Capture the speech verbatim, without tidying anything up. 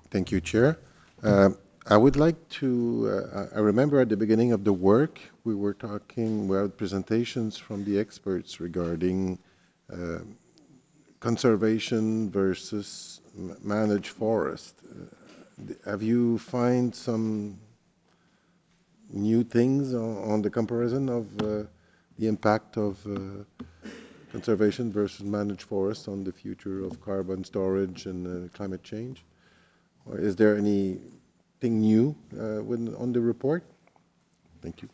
Thank you, Chair. Uh, I would like to, uh, I I remember at the beginning of the work, we were talking, we had presentations from the experts regarding uh, conservation versus m- managed forest. Uh, have you find some new things on, on the comparison of uh, the impact of uh, conservation versus managed forest on the future of carbon storage and uh, climate change? Or is there anything new uh, when, on the report? Thank you.